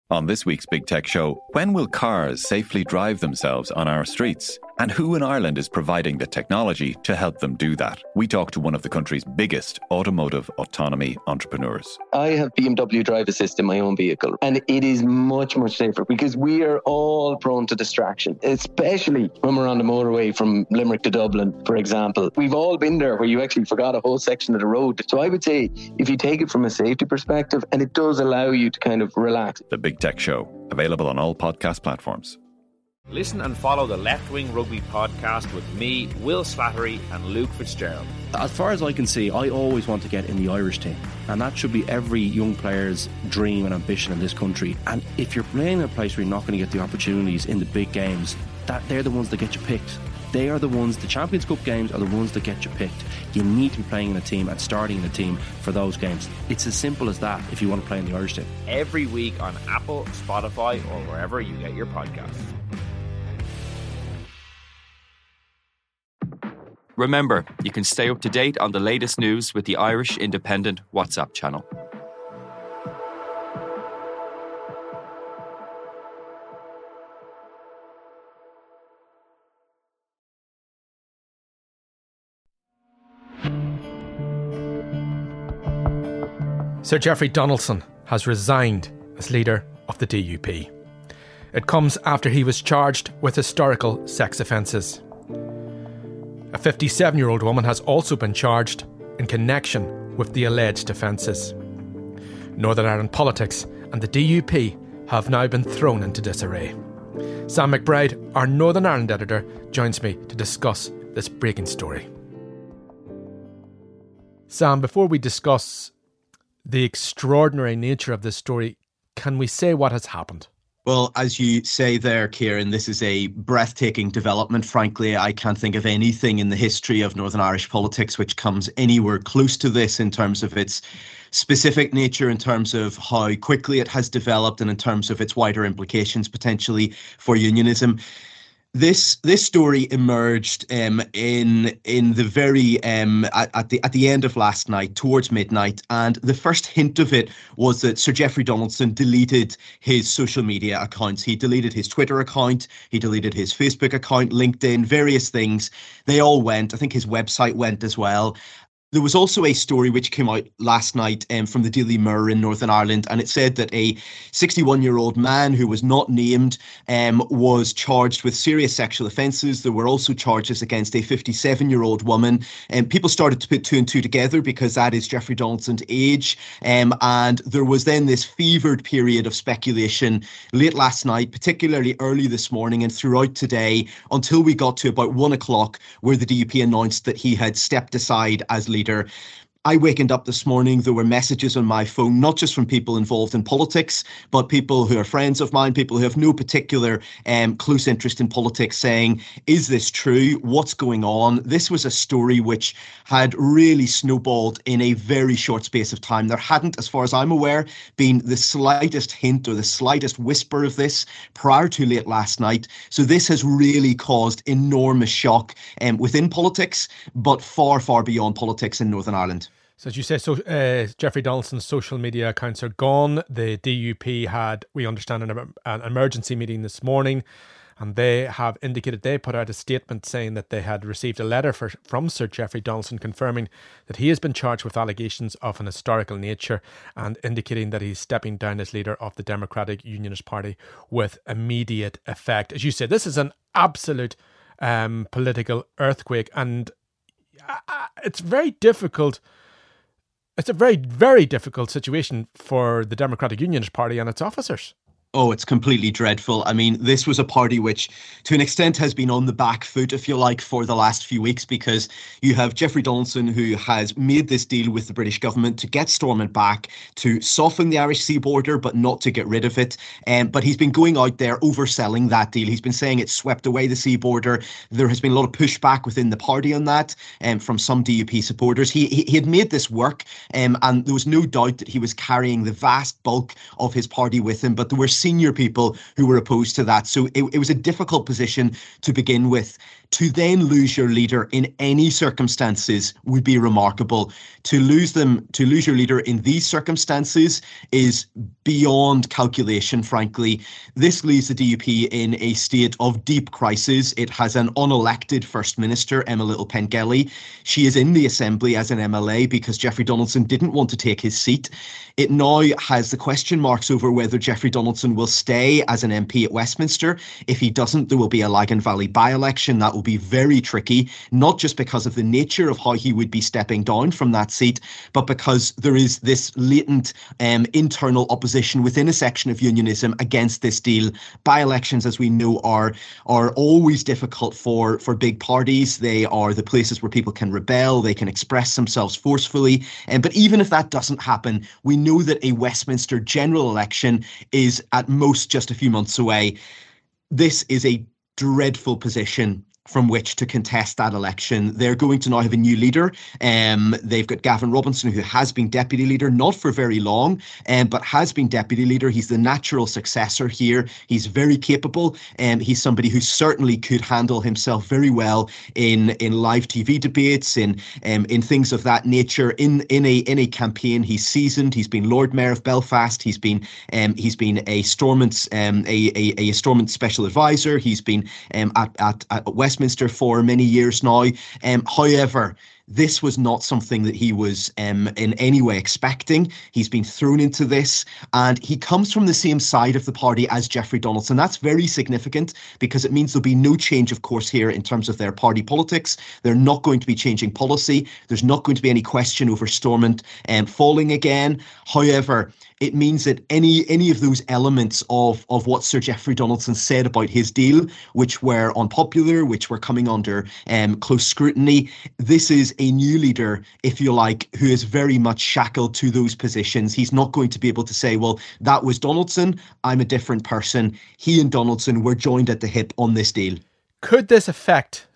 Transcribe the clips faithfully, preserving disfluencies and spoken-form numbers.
On this week's Big Tech Show, when will cars safely drive themselves on our streets? And who in Ireland is providing the technology to help them do that? We talk to one of the country's biggest automotive autonomy entrepreneurs. I have B M W Drive Assist in my own vehicle, and it is much, much safer because we are all prone to distraction, especially when we're on the motorway from Limerick to Dublin, for example. We've all been there where you actually forgot a whole section of the road. So I would say if you take it from a safety perspective, and it does allow you to kind of relax. The Big Tech Show, available on all podcast platforms. Listen and follow the Left Wing Rugby podcast with me, Will Slattery and Luke Fitzgerald. As far as I can see, I always want to get in the Irish team, and that should be every young player's dream and ambition in this country. And if you're playing in a place where you're not going to get the opportunities in the big games, that they're the ones that get you picked. They are the ones, the Champions Cup games are the ones that get you picked. You need to be playing in a team and starting in a team for those games. It's as simple as that if you want to play in the Irish team. Every week on Apple, Spotify or wherever you get your podcasts. Remember, you can stay up to date on the latest news with the Irish Independent WhatsApp channel. Sir Jeffrey Donaldson has resigned as leader of the D U P. It comes after he was charged with historical sex offences. A fifty-seven-year-old woman has also been charged in connection with the alleged offences. Northern Ireland politics and the D U P have now been thrown into disarray. Sam McBride, our Northern Ireland editor, joins me to discuss this breaking story. Sam, before we discuss the extraordinary nature of this story, can we say what has happened? Well, as you say there, Kieran, this is a breathtaking development. Frankly, I can't think of anything in the history of Northern Irish politics which comes anywhere close to this in terms of its specific nature, in terms of how quickly it has developed, and in terms of its wider implications potentially for unionism. This this story emerged um, in in the very um, at, at the at the end of last night, towards midnight, and the first hint of it was that Sir Jeffrey Donaldson deleted his social media accounts. He deleted his Twitter account, he deleted his Facebook account, LinkedIn, various things. They all went. I think his website went as well. There was also a story which came out last night um, from the Daily Mirror in Northern Ireland, and it said that a sixty-one-year-old man who was not named um, was charged with serious sexual offences. There were also charges against a fifty-seven-year-old woman, and people started to put two and two together because that is Jeffrey Donaldson's age. Um, and there was then this fevered period of speculation late last night, particularly early this morning and throughout today, until we got to about one o'clock, where the D U P announced that he had stepped aside as leader. Leader. I wakened up this morning, there were messages on my phone, not just from people involved in politics, but people who are friends of mine, people who have no particular um, close interest in politics, saying, is this true? What's going on? This was a story which had really snowballed in a very short space of time. There hadn't, as far as I'm aware, been the slightest hint or the slightest whisper of this prior to late last night. So this has really caused enormous shock um, within politics, but far, far beyond politics in Northern Ireland. So as you say, so uh, Jeffrey Donaldson's social media accounts are gone. The D U P had, we understand, an, an emergency meeting this morning, and they have indicated, they put out a statement saying that they had received a letter for, from Sir Jeffrey Donaldson confirming that he has been charged with allegations of an historical nature, and indicating that he's stepping down as leader of the Democratic Unionist Party with immediate effect. As you say, this is an absolute um, political earthquake, and uh, it's very difficult. It's a very, very difficult situation for the Democratic Unionist Party and its officers. Oh, it's completely dreadful. I mean, this was a party which, to an extent, has been on the back foot, if you like, for the last few weeks, because you have Jeffrey Donaldson, who has made this deal with the British government to get Stormont back, to soften the Irish sea border, but not to get rid of it. Um, but he's been going out there overselling that deal. He's been saying it's swept away the sea border. There has been a lot of pushback within the party on that um, from some D U P supporters. He, he, he had made this work, um, and there was no doubt that he was carrying the vast bulk of his party with him, but there were senior people who were opposed to that. So it, it was a difficult position to begin with. To then lose your leader in any circumstances would be remarkable. To lose them, to lose your leader in these circumstances is beyond calculation, frankly. This leaves the D U P in a state of deep crisis. It has an unelected First Minister, Emma Little Pengelly. She is in the Assembly as an M L A because Jeffrey Donaldson didn't want to take his seat. It now has the question marks over whether Jeffrey Donaldson will stay as an M P at Westminster. If he doesn't, there will be a Lagan Valley by-election. That will be very tricky, not just because of the nature of how he would be stepping down from that seat, but because there is this latent um, internal opposition within a section of unionism against this deal. By-elections, as we know, are are always difficult for, for big parties. They are the places where people can rebel, they can express themselves forcefully. Um, but even if that doesn't happen, we know that a Westminster general election is at most just a few months away. This is a dreadful position from which to contest that election. They're going to now have a new leader. Um, they've got Gavin Robinson, who has been deputy leader, not for very long, um, but has been deputy leader. He's the natural successor here. He's very capable. Um, he's somebody who certainly could handle himself very well in in live T V debates, in um, in things of that nature. In in a in a campaign, he's seasoned. He's been Lord Mayor of Belfast. He's been um, he's been a Stormont um, a, a a Stormont special advisor. He's been um, at at at West Westminster for many years now. Um, however, this was not something that he was um, in any way expecting. He's been thrown into this, and he comes from the same side of the party as Jeffrey Donaldson. That's very significant because it means there'll be no change of course here in terms of their party politics. They're not going to be changing policy. There's not going to be any question over Stormont um, falling again. However, it means that any any of those elements of, of what Sir Jeffrey Donaldson said about his deal, which were unpopular, which were coming under um, close scrutiny, this is a new leader, if you like, who is very much shackled to those positions. He's not going to be able to say, well, that was Donaldson, I'm a different person. He and Donaldson were joined at the hip on this deal. Could this affect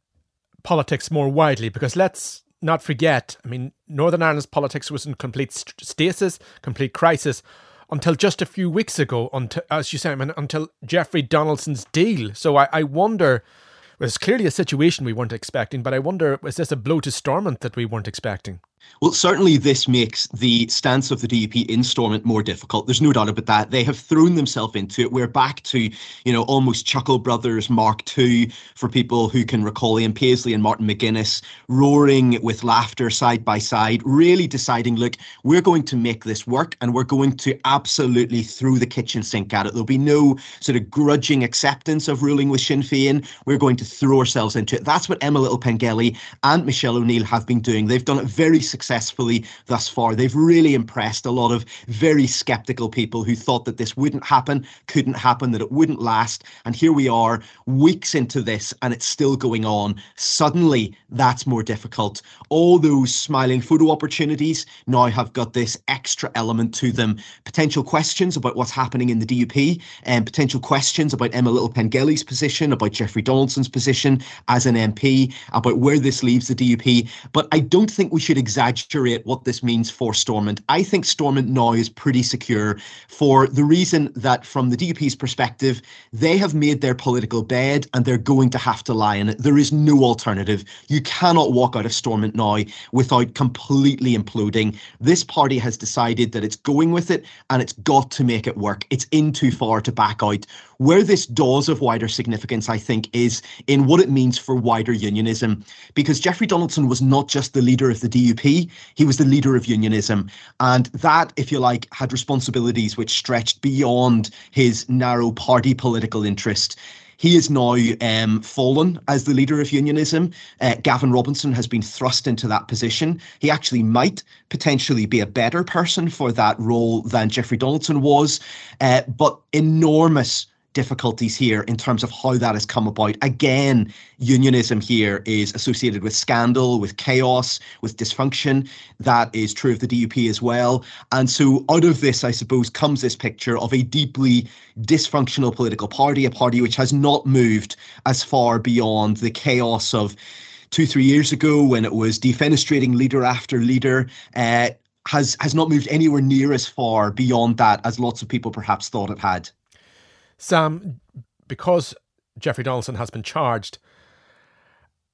politics more widely? Because let's not forget, I mean, Northern Ireland's politics was in complete stasis, complete crisis, until just a few weeks ago, until, as you say, I mean, until Jeffrey Donaldson's deal. So I, I wonder, well, it's clearly a situation we weren't expecting, but I wonder, was this a blow to Stormont that we weren't expecting? Well, certainly this makes the stance of the D U P in Stormont more difficult. There's no doubt about that. They have thrown themselves into it. We're back to, you know, almost Chuckle Brothers Mark two for people who can recall Ian Paisley and Martin McGuinness roaring with laughter side by side, really deciding, look, we're going to make this work and we're going to absolutely throw the kitchen sink at it. There'll be no sort of grudging acceptance of ruling with Sinn Féin. We're going to throw ourselves into it. That's what Emma Little Pengelly and Michelle O'Neill have been doing. They've done it very successfully thus far. They've really impressed a lot of very skeptical people who thought that this wouldn't happen, couldn't happen, that it wouldn't last. And here we are, weeks into this, and it's still going on. Suddenly, that's more difficult. All those smiling photo opportunities now have got this extra element to them. Potential questions about what's happening in the D U P, and potential questions about Emma Little Pengelly's position, about Jeffrey Donaldson's position as an M P, about where this leaves the D U P. But I don't think we should exaggerate what this means for Stormont. I think Stormont now is pretty secure for the reason that from the D U P's perspective, they have made their political bed and they're going to have to lie in it. There is no alternative. You cannot walk out of Stormont now without completely imploding. This party has decided that it's going with it and it's got to make it work. It's in too far to back out. Where this does of wider significance, I think, is in what it means for wider unionism. Because Jeffrey Donaldson was not just the leader of the D U P, he was the leader of unionism. And that, if you like, had responsibilities which stretched beyond his narrow party political interest. He is now um, fallen as the leader of unionism. Uh, Gavin Robinson has been thrust into that position. He actually might potentially be a better person for that role than Jeffrey Donaldson was, uh, but enormous difficulties here in terms of how that has come about. Again, unionism here is associated with scandal, with chaos, with dysfunction. That is true of the D U P as well. And so out of this, I suppose, comes this picture of a deeply dysfunctional political party, a party which has not moved as far beyond the chaos of two, three years ago when it was defenestrating leader after leader, uh, has, has not moved anywhere near as far beyond that as lots of people perhaps thought it had. Sam, because Jeffrey Donaldson has been charged,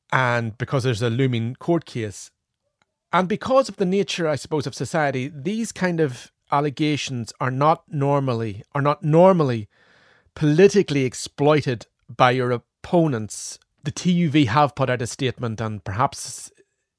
and because there's a looming court case. And because of the nature, I suppose, of society, these kind of allegations are not normally, are not normally politically exploited by your opponents. The T U V have put out a statement, and perhaps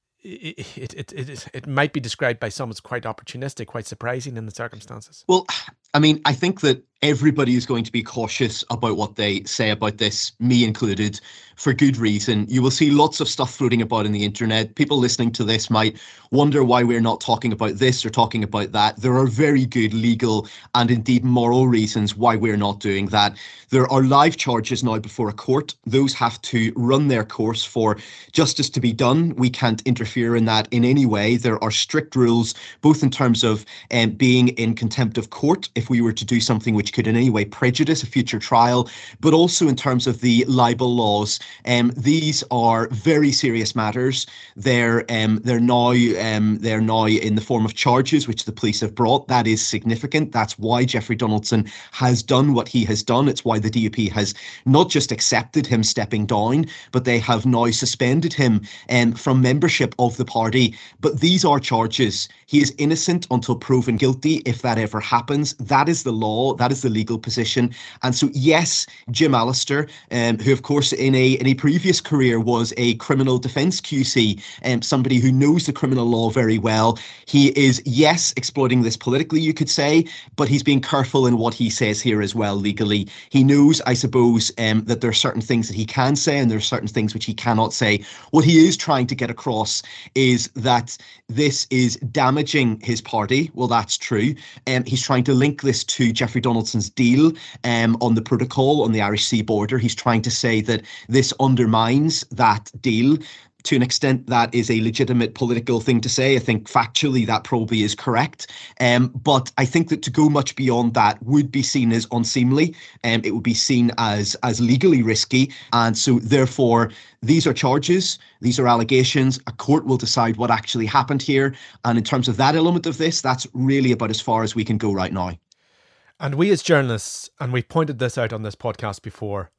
it it, it, it, it might be described by some as quite opportunistic, quite surprising in the circumstances. Well, I mean, I think that everybody is going to be cautious about what they say about this, me included, for good reason. You will see lots of stuff floating about in the internet. People listening to this might wonder why we're not talking about this or talking about that. There are very good legal and indeed moral reasons why we're not doing that. There are live charges now before a court. Those have to run their course for justice to be done. We can't interfere in that in any way. There are strict rules, both in terms of um, being in contempt of court if we were to do something which could in any way prejudice a future trial, but also in terms of the libel laws. Um, these are very serious matters. They're um, they're now um, they're now in the form of charges which the police have brought. That is significant. That's why Jeffrey Donaldson has done what he has done. It's why the D U P has not just accepted him stepping down, but they have now suspended him um, from membership of the party. But these are charges. He is innocent until proven guilty, if that ever happens. That is the law. That is the legal position. And so, yes, Jim Allister, um, who, of course, in a in a previous career was a criminal defence Q C, um, somebody who knows the criminal law very well. He is, yes, exploiting this politically, you could say, but he's being careful in what he says here as well legally. He knows, I suppose, um, that there are certain things that he can say and there are certain things which he cannot say. What he is trying to get across is that this is damaging his party. Well, that's true. Um, he's trying to link this to Jeffrey Donaldson's deal um, on the protocol on the Irish Sea border. He's trying to say that this undermines that deal. To an extent, that is a legitimate political thing to say. I think factually that probably is correct. Um, but I think that to go much beyond that would be seen as unseemly. Um, it would be seen as, as legally risky. And so therefore, these are charges. These are allegations. A court will decide what actually happened here. And in terms of that element of this, that's really about as far as we can go right now. And we as journalists, and we've pointed this out on this podcast before,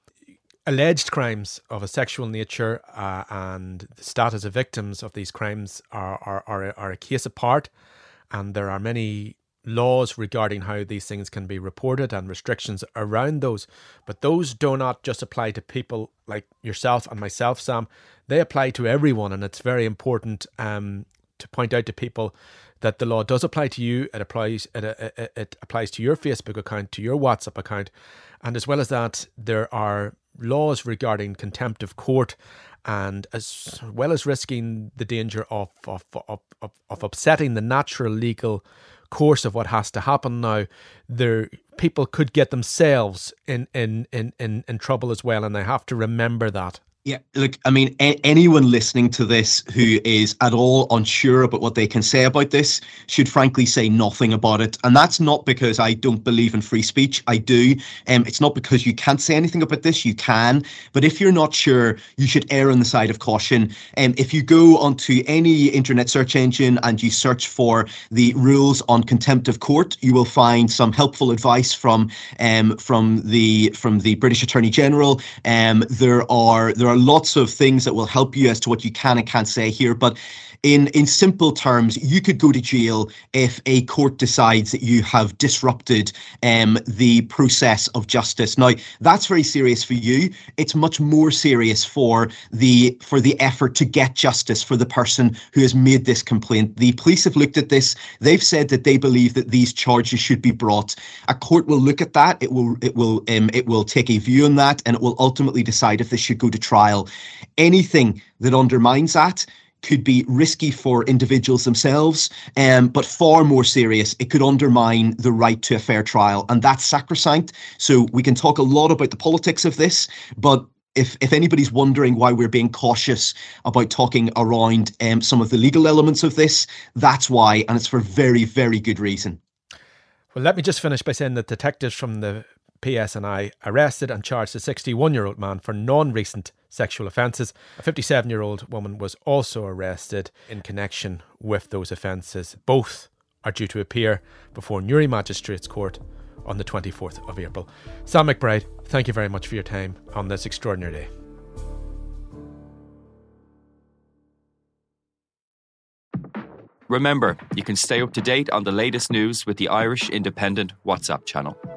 alleged crimes of a sexual nature uh, and the status of victims of these crimes are, are, are, are a case apart. And there are many laws regarding how these things can be reported and restrictions around those. But those do not just apply to people like yourself and myself, Sam. They apply to everyone. And it's very important um, to point out to people that the law does apply to you. It applies it, it, it applies to your Facebook account, to your WhatsApp account. And as well as that, there are laws regarding contempt of court, and as well as risking the danger of of, of, of, of upsetting the natural legal course of what has to happen now, there people could get themselves in, in, in, in, in trouble as well, and they have to remember that. Yeah, look, I mean, a- anyone listening to this who is at all unsure about what they can say about this should frankly say nothing about it. And that's not because I don't believe in free speech. I do. Um, it's not because you can't say anything about this. You can. But if you're not sure, you should err on the side of caution. Um, if you go onto any internet search engine and you search for the rules on contempt of court, you will find some helpful advice from um, from the from the British Attorney General. Um, there are there are lots of things that will help you as to what you can and can't say here. But in, in simple terms, you could go to jail if a court decides that you have disrupted um, the process of justice. Now, that's very serious for you. It's much more serious for the for the effort to get justice for the person who has made this complaint. The police have looked at this. They've said that they believe that these charges should be brought. A court will look at that. It will it will um, it will take a view on that, and it will ultimately decide if this should go to trial. Anything that undermines that could be risky for individuals themselves, um, but far more serious, it could undermine the right to a fair trial. And that's sacrosanct. So we can talk a lot about the politics of this, but If if anybody's wondering why we're being cautious about talking around um, some of the legal elements of this, that's why, and it's for very, very good reason. Well, let me just finish by saying that detectives from the P S N I arrested and charged a sixty-one-year-old man for non-recent sexual offences. A fifty-seven-year-old woman was also arrested in connection with those offences. Both are due to appear before Newry Magistrates Court on the twenty-fourth of April. Sam McBride, thank you very much for your time on this extraordinary day. Remember, you can stay up to date on the latest news with the Irish Independent WhatsApp channel.